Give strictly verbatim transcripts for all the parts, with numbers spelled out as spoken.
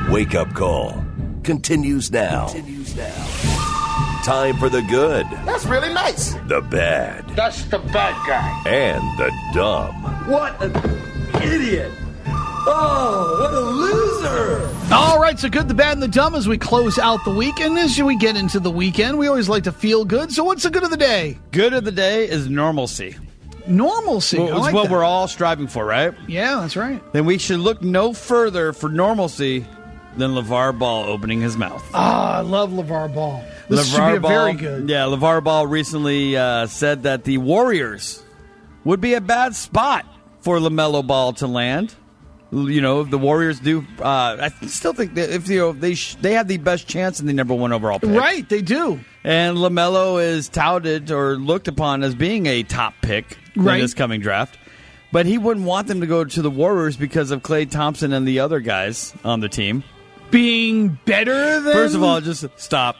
Wake Up Call continues now. Continues now. Time for the good. That's really nice. The bad. That's the bad guy. And the dumb. What an idiot. Oh, what a loser. All right, so good, the bad, and the dumb as we close out the week. And as we get into the weekend, we always like to feel good. So what's the good of the day? Good of the day is normalcy. Normalcy. Well, I it's like what that. we're all striving for, right? Yeah, that's right. Then we should look no further for normalcy than LeVar Ball opening his mouth. Ah, I love LeVar Ball. This should be a Ball, very good. Yeah, LeVar Ball recently uh, said that the Warriors would be a bad spot for LaMelo Ball to land. You know, if the Warriors do, uh, I still think that if you know, they sh- they have the best chance in the number one overall pick. Right, they do. And LaMelo is touted or looked upon as being a top pick Right. in this coming draft. But he wouldn't want them to go to the Warriors because of Klay Thompson and the other guys on the team. Being better than... First of all, just stop.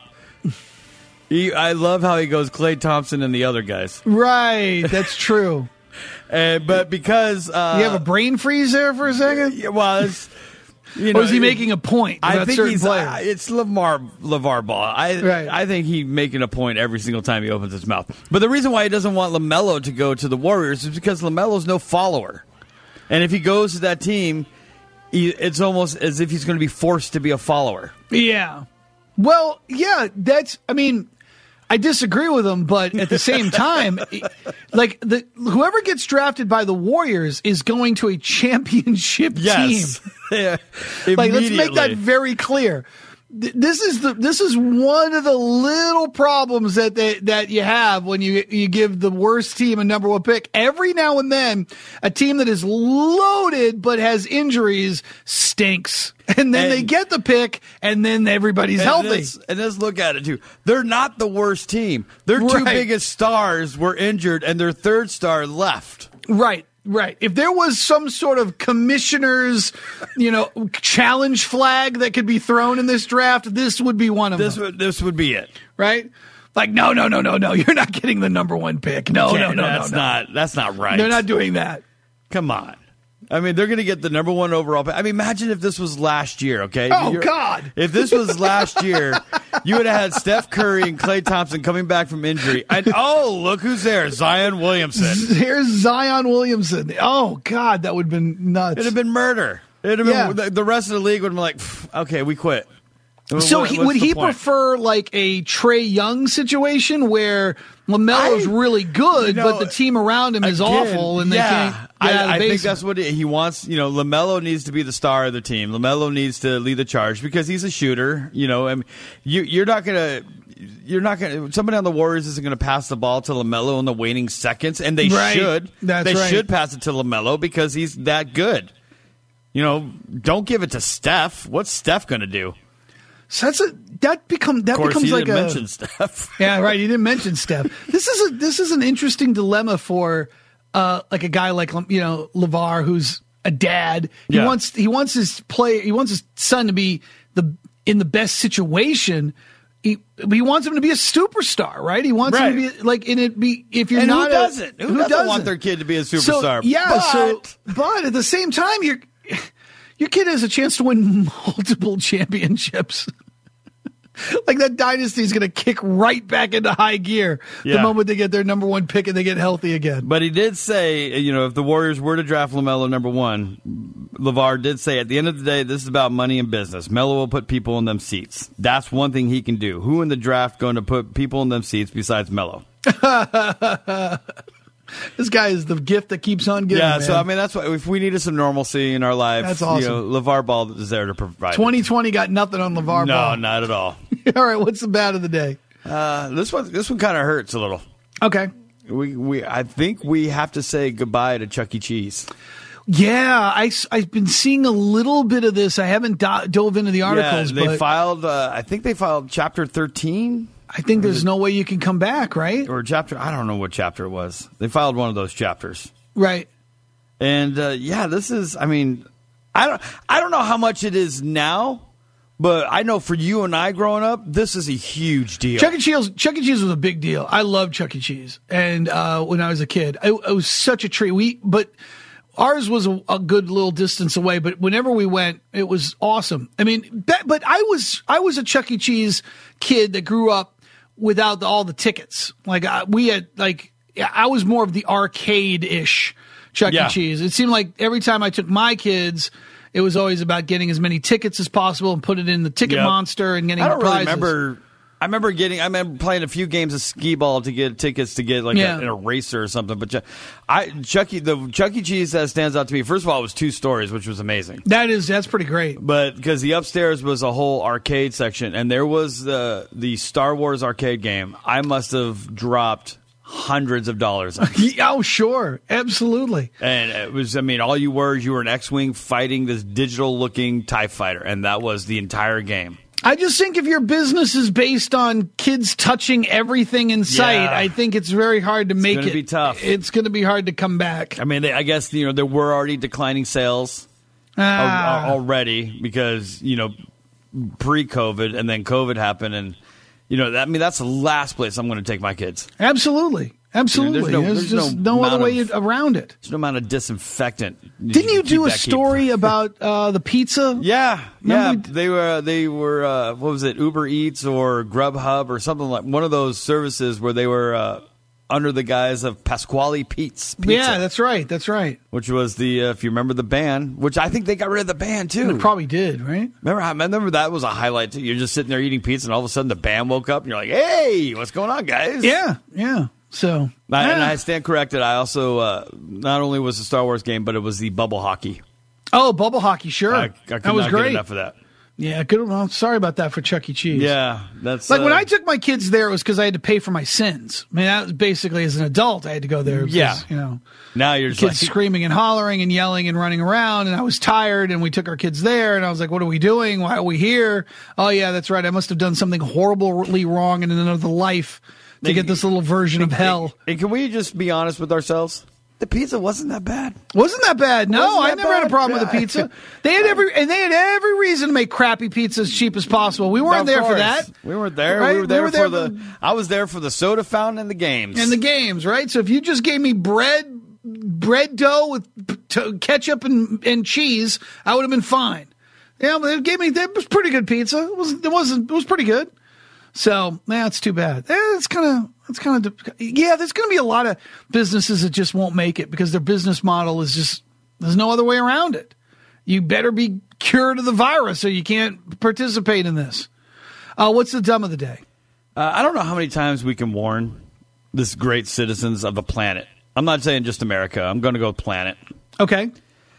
He, I love how he goes Klay Thompson and the other guys. Right, that's true. Uh, but because... Uh, you have a brain freeze there for a second? Yeah, well, it's, you know, or is he making a point I about think certain he's. players? Uh, it's LeVar, LeVar Ball. I, Right. I think he's making a point every single time he opens his mouth. But the reason why he doesn't want LaMelo to go to the Warriors is because LaMelo's no follower. And if he goes to that team, he, it's almost as if he's going to be forced to be a follower. Yeah. Well, yeah, that's, I mean, I disagree with him, but at the same time, like, the whoever gets drafted by the Warriors is going to a championship Yes. team. Yeah. Like, let's make that Immediately. very clear. Th- This is the this is one of the little problems that they, that you have when you you give the worst team a number one pick. Every now and then, a team that is loaded but has injuries stinks, and then And- they get the pick, and then everybody's And healthy. let's, and let's look at it, too. They're not the worst team. Their two Right. biggest stars were injured, and their third star left. Right, right. If there was some sort of commissioner's, you know, challenge flag that could be thrown in this draft, this would be one of This them. would, this would be it. Right? Like, no, no, no, no, no. You're not getting the number one pick. No, no, Can't- no, that's no, no. not that's not right. They're not doing that. Come on. I mean, they're going to get the number one overall pick. I mean, imagine if this was last year, okay? Oh, You're- God. If this was last year, you would have had Steph Curry and Klay Thompson coming back from injury. And, oh, look who's there, Zion Williamson. Here's Zion Williamson. Oh, God, that would have been nuts. It'd have been murder. It'd have been, Yeah. the, the rest of the league would have been like, "Pff, okay, we quit. So What- he, what's would the he point? prefer like a Trey Young situation where LaMelo's I- really good, you know, but the team around him is Again, awful and they yeah, can't get I, out of the I think basement? that's what he, he wants. You know, LaMelo needs to be the star of the team. LaMelo needs to lead the charge because he's a shooter. You know, I mean, you, you're not gonna. You're not going to. Somebody on the Warriors isn't going to pass the ball to LaMelo in the waning seconds, and they Right. should. That's they right. should pass it to LaMelo because he's that good. You know, don't give it to Steph. What's Steph going to do? So that's a that become that Of course, becomes he like didn't a mention Steph. yeah right. You didn't mention Steph. This is a this is an interesting dilemma for uh, like a guy like you know LeVar who's a dad. He Yeah. wants he wants his play he wants his son to be the in the best situation. He he wants him to be a superstar, right? He wants him to Right. be like in it be if you're And not who a- doesn't? Who, doesn't, want their kid to be a superstar? So, yeah, but, so but at the same time, your your kid has a chance to win multiple championships. Like that dynasty is going to kick right back into high gear the Yeah. moment they get their number one pick and they get healthy again. But he did say, you know, if the Warriors were to draft LaMelo number one, LeVar did say at the end of the day, this is about money and business. Melo will put people in them seats. That's one thing he can do. Who in the draft going to put people in them seats besides Melo? This guy is the gift that keeps on giving. Yeah, man. so I mean, that's why if we needed some normalcy in our life, That's awesome. You know, LeVar Ball is there to provide. it. twenty twenty got nothing on LeVar No, Ball. not at all. All right, what's the bad of the day? Uh, this one, this one kind of hurts a little. Okay. We, we, I think we have to say goodbye to Chuck E. Cheese. Yeah, I, have been seeing a little bit of this. I haven't do- dove into the articles, yeah, they but filed. Uh, I think they filed Chapter thirteen. I think there's no way you can come back, right? Or chapter, I don't know what chapter it was. They filed one of those chapters. Right. And uh, yeah, this is, I mean, I don't I don't know how much it is now, but I know for you and I growing up, this is a huge deal. Chuck E. Cheese, Chuck E. Cheese was a big deal. I loved Chuck E. Cheese, and uh, when I was a kid, it, it was such a treat. We, but ours was a, a good little distance away, but whenever we went, it was awesome. I mean, but, but I was I was a Chuck E. Cheese kid that grew up without the, all the tickets. Like I, we had, like I was more of the arcade-ish Chuck Yeah. E. Cheese. It seemed like every time I took my kids, it was always about getting as many tickets as possible and put it in the ticket Yep. monster and getting I don't prizes. really remember. I remember getting. I remember playing a few games of skee ball to get tickets to get like Yeah. a, an eraser or something. But Chuck- I Chuck E. the Chuck E. Cheese that stands out to me. First of all, it was two stories, which was amazing. That is that's pretty great. But because the upstairs was a whole arcade section, and there was the the Star Wars arcade game, I must have dropped hundreds of dollars on. Yeah, oh, sure, absolutely. And it was, I mean, all you were, you were an X-Wing fighting this digital-looking TIE fighter, and that was the entire game. I just think if your business is based on kids touching everything in sight, Yeah. I think it's very hard to make gonna it. be tough. It's going to be hard to come back. I mean, they, I guess, you know, there were already declining sales Ah. al- already because, you know, pre-COVID, and then COVID happened, and, you know, that, I mean, that's the last place I'm going to take my kids. Absolutely. Absolutely. There's no- there's, there's just no no, other amount way of- around it. There's no amount of disinfectant. Didn't you keep do a that keep- story about uh, the pizza? Yeah, yeah. Remember we- They were they were uh, what was it, Uber Eats or Grubhub or something like one of those services where they were uh, under the guise of Pasquale Pete's Pizza. Yeah, that's right. That's right. which was the uh, if you remember the band, which I think they got rid of the band too. It probably did, right? Remember, I remember that was a highlight too. You're just sitting there eating pizza, and all of a sudden the band woke up, and you're like, "Hey, what's going on, guys?" Yeah, yeah. So, I, and yeah. I stand corrected. I also uh, not only was the Star Wars game, but it was the bubble hockey. oh, bubble hockey, sure. I, I could that was not great. get enough of that. Yeah, good. Well, sorry about that for Chuck E. Cheese. Yeah, that's Like when uh, I took my kids there, it was because I had to pay for my sins. I mean, that was basically as an adult, I had to go there. Because, Yeah. you know, now you're just kids like, screaming and hollering and yelling and running around, and I was tired. And we took our kids there, and I was like, "What are we doing? Why are we here?" Oh yeah, that's right. I must have done something horribly wrong in another life to get this little version of hell. And can we just be honest with ourselves? The pizza wasn't that bad. Wasn't that bad? No, Wasn't I that never had a bad? problem with the Yeah. pizza. They had every and they had every reason to make crappy pizza as cheap as possible. We weren't Of there for course. that. We weren't there. Right? We were there, We were for there the. I was there for the soda fountain and the games. And the games, right? So if you just gave me bread, bread dough with p- t- ketchup and, and cheese, I would have been fine. Yeah, but it gave me it was pretty good pizza. It was it wasn't it was pretty good. So yeah, it's too bad. Eh, It's kind of it's kind of yeah. There's going to be a lot of businesses that just won't make it because their business model is just there's no other way around it. You better be cured of the virus or you can't participate in this. Uh, what's the dumb of the day? Uh, I don't know how many times we can warn this great citizens of the planet. I'm not saying just America. I'm going to go planet. Okay.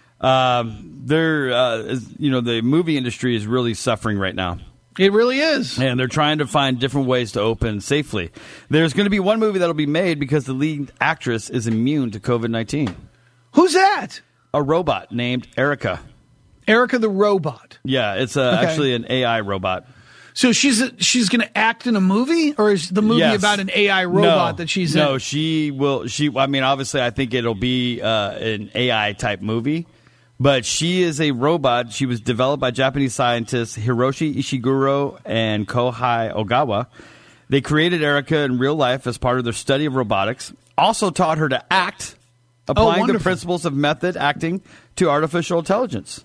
Um, they're, uh, is- you know, the movie industry is really suffering right now. It really is. And they're trying to find different ways to open safely. There's going to be one movie that'll be made because the lead actress is immune to COVID nineteen. Who's that? A robot named Erica. Erica the robot. Yeah, it's uh, Okay. actually an A I robot. So she's a, she's going to act in a movie, or is the movie Yes. about an A I robot no, that she's no, in? she will. She, I mean, obviously, I think it'll be uh, an A I type movie. But she is a robot. She was developed by Japanese scientists Hiroshi Ishiguro and Kohei Ogawa. They created Erica in real life as part of their study of robotics. Also taught her to act, applying the wonderful. principles of method acting to artificial intelligence.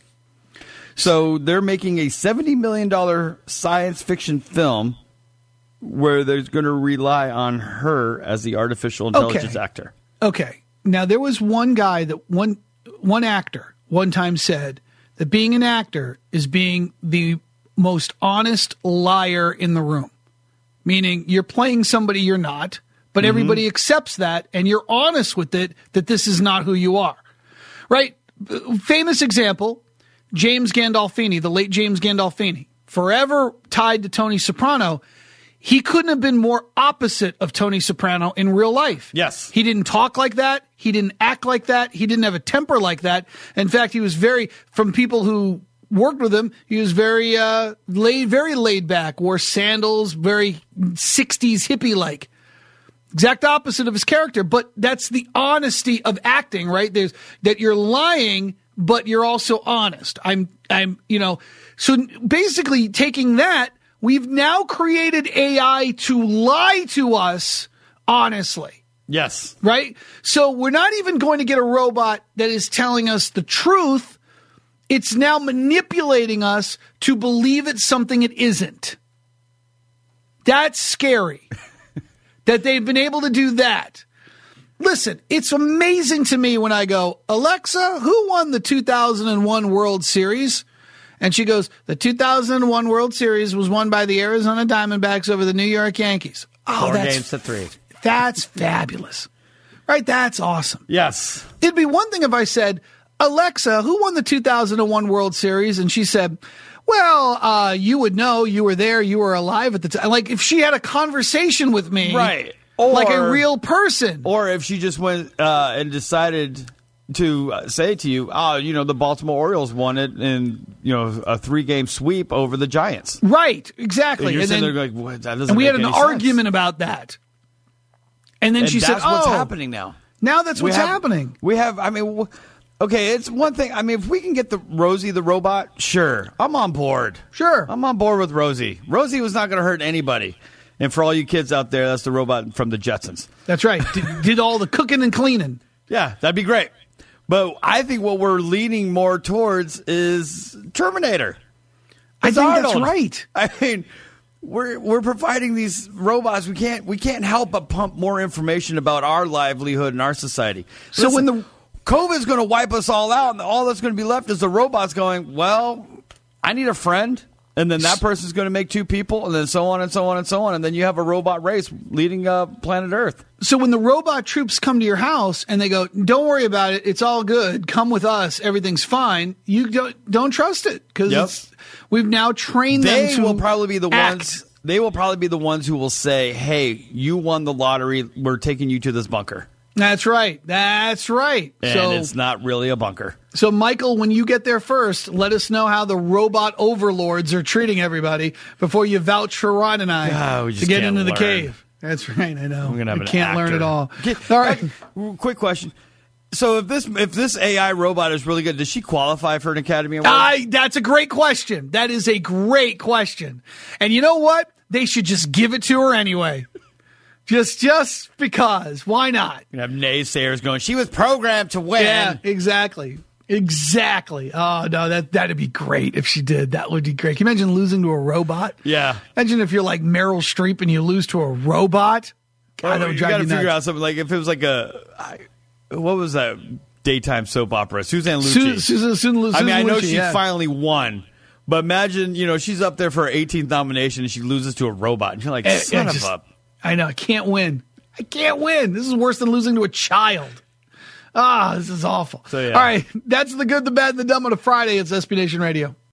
So they're making a seventy million dollars science fiction film where they're going to rely on her as the artificial intelligence Okay. actor. Okay. Now there was one guy that one one actor one time said that being an actor is being the most honest liar in the room. Meaning you're playing somebody you're not, but Mm-hmm. everybody accepts that and you're honest with it that this is not who you are. Right? Famous example, James Gandolfini, the late James Gandolfini, forever tied to Tony Soprano. He couldn't have been more opposite of Tony Soprano in real life. Yes. He didn't talk like that. He didn't act like that. He didn't have a temper like that. In fact, he was very, from people who worked with him, he was very uh, laid, very laid back, wore sandals, very sixties hippie like. Exact opposite of his character, but that's the honesty of acting, right? There's that you're lying, but you're also honest. I'm, I'm, you know, so basically taking that, we've now created A I to lie to us honestly. Yes. Right? So we're not even going to get a robot that is telling us the truth. It's now manipulating us to believe it's something it isn't. That's scary that they've been able to do that. Listen, it's amazing to me when I go, Alexa, who won the two thousand one World Series? And she goes, the two thousand one World Series was won by the Arizona Diamondbacks over the New York Yankees. Oh, Four that's, games to three. That's fabulous. Right? That's awesome. Yes. It'd be one thing if I said, Alexa, who won the two thousand one World Series? And she said, well, uh, you would know. You were there. You were alive at the time. Like if she had a conversation with me. Right. Or, like a real person. Or if she just went uh, and decided to uh, say to you, oh, you know, the Baltimore Orioles won it in, you know, a three-game sweep over the Giants. Right, exactly. And you're and sitting then, there going, what? That doesn't and we make had an any sense. argument about that. And then and she that's said, oh. what's happening now. Now that's We what's have- happening. We have, I mean, w- okay, it's one thing. I mean, if we can get the Rosie the robot, sure, I'm on board. Sure. I'm on board with Rosie. Rosie was not going to hurt anybody. And for all you kids out there, that's the robot from the Jetsons. That's right. did, did all the cooking and cleaning. Yeah, that'd be great. But I think what we're leaning more towards is Terminator. I It's think Arnold. that's right. I mean, we're we're providing these robots. We can't we can't help but pump more information about our livelihood and our society. So when the- COVID's going to wipe us all out, and all that's going to be left is the robots going, well, I need a friend. And then that person's going to make two people, and then so on and so on and so on. And then you have a robot race leading uh, planet Earth. So when the robot troops come to your house and they go, don't worry about it. It's all good. Come with us. Everything's fine. You don't, don't trust it because Yep. we've now trained They them to will probably be the act. ones. They will probably be the ones who will say, "Hey, you won the lottery. We're taking you to this bunker." That's right. That's right. And so, it's not really a bunker. so Michael, when you get there first, let us know how the robot overlords are treating everybody before you vouch for Ron and I Ah, we to just get can't into the learn. cave. That's right. I know. We're gonna have we an can't learn actor. it all. Okay, All right. uh, quick question. So if this if this A I robot is really good, does she qualify for an Academy Award? I, that's a great question. That is a great question. And you know what? They should just give it to her anyway. Just just because. Why not? You have naysayers going, she was programmed to win. Yeah, exactly. Exactly. Oh, no, that, that'd be great if she did. That would be great. Can you imagine losing to a robot? Yeah. Imagine if you're like Meryl Streep and you lose to a robot. God, that would you drive got to you figure nuts. out something like if it was like a, I, what was that daytime soap opera? Suzanne Lucci. Su- Susan, Susan, I mean, I know Lucci, she yeah. finally won, but imagine, you know, she's up there for her eighteenth nomination and she loses to a robot. And you're like, Eh, son yeah, of just- a. I know. I can't win. I can't win. This is worse than losing to a child. Ah, this is awful. So, yeah. All right. That's the good, the bad, and the dumb on a Friday. It's S B Nation Radio.